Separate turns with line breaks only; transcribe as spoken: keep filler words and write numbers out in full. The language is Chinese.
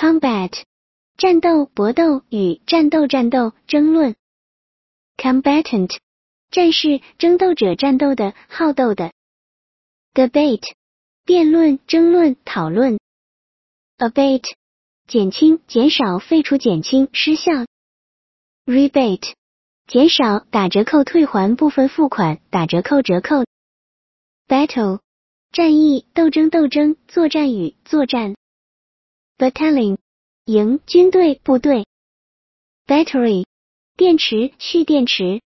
combat 战斗搏斗与战斗战斗争论 combatant 战士争斗者战斗的好斗的 debate 辩论争论讨论 abate 减轻减少废除减轻失效 rebate 减少打折扣退还部分付款打折扣折扣 battle 战役斗争斗争作战与作战 battalion 营军队部队 battery 电池蓄电池